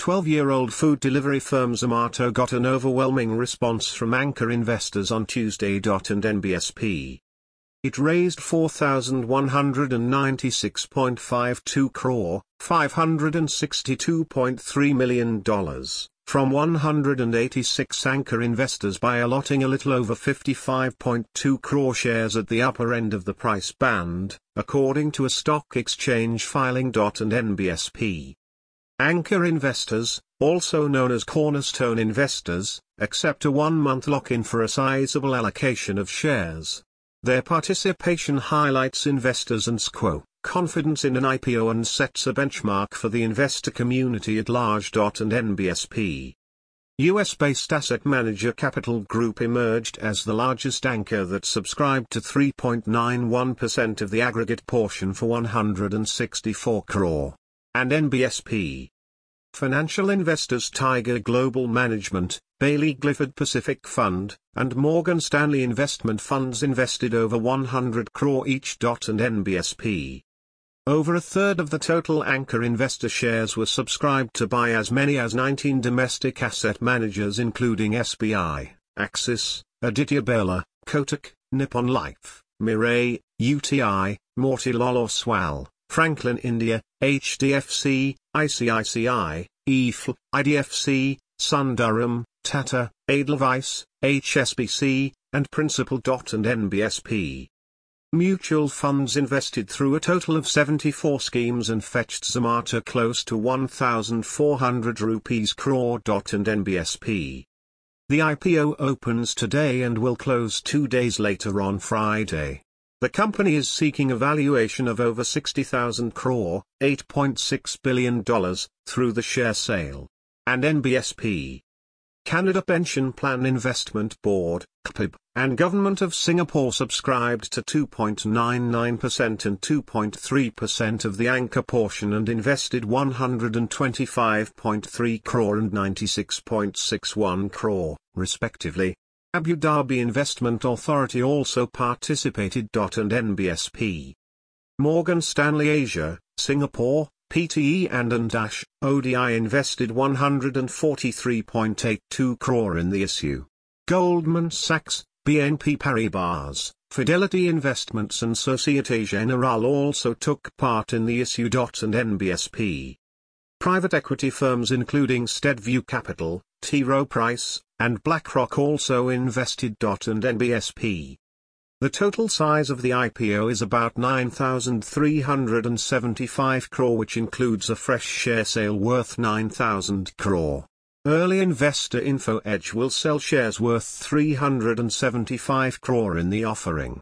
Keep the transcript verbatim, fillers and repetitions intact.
twelve-year-old food delivery firm Zomato got an overwhelming response from anchor investors on Tuesday. And N B S P. It raised four thousand one hundred ninety-six point five two crore, five hundred sixty-two point three million dollars, from one hundred eighty-six anchor investors by allotting a little over fifty-five point two crore shares at the upper end of the price band, according to a stock exchange filing. And N B S P. Anchor investors, also known as cornerstone investors, accept a one-month lock-in for a sizable allocation of shares. Their participation highlights investors' and quo confidence in an I P O and sets a benchmark for the investor community at large. And N B S P. U S-based asset manager Capital Group emerged as the largest anchor that subscribed to three point nine one percent of the aggregate portion for one hundred sixty-four crore. And N B S P. Financial investors Tiger Global Management, Bailey Gifford Pacific Fund, and Morgan Stanley Investment Funds invested over one hundred crore each. And N B S P. Over a third of the total anchor investor shares were subscribed to by as many as nineteen domestic asset managers including S B I, Axis, Aditya Birla, Kotak, Nippon Life, Mirae, U T I, Motilal Oswal, Franklin India, H D F C, I C I C I, E F L, I D F C, Sundaram, Tata, Edelweiss, H S B C, and Principal. And N B S P. Mutual funds invested through a total of seventy-four schemes and fetched Zomato close to one thousand four hundred rupees crore. And N B S P. The I P O opens today and will close two days later on Friday. The company is seeking a valuation of over sixty thousand crore, eight point six billion dollars, through the share sale. And N B S P. Canada Pension Plan Investment Board, C P I B, and Government of Singapore subscribed to two point nine nine percent and two point three percent of the anchor portion and invested one hundred twenty-five point three crore and ninety-six point six one crore, respectively. Abu Dhabi Investment Authority also participated. And N B S P. Morgan Stanley Asia, Singapore, P T E and O D I invested one hundred forty-three point eight two crore in the issue. Goldman Sachs, B N P Paribas, Fidelity Investments and Societe Generale also took part in the issue. And N B S P. Private equity firms including Steadview Capital, T. Rowe Price, and BlackRock also invested. And N B S P. The total size of the I P O is about nine thousand three hundred seventy-five crore, which includes a fresh share sale worth nine thousand crore. Early investor InfoEdge will sell shares worth three hundred seventy-five crore in the offering.